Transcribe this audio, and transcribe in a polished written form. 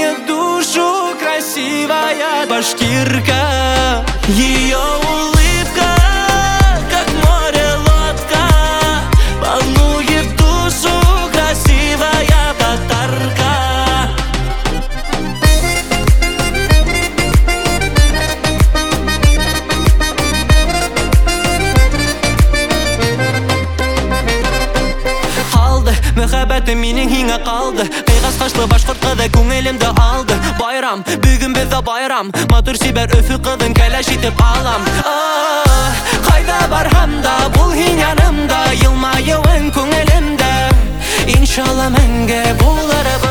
волнует душу красивая башкирка. Ее улыбка, как море лодка, волнует душу красивая татарка. Мөхәббәтем минең һиңа калды, кыйгас кашлы башкорт кызы күңелемде алды. Байрам, бүген бездә байрам, матур сибәр Өфе кызын кәләш итеп алам. Кайда барһам да бул һин янымда, елмаюың күңелемдә. Иншалла мәңге булыр.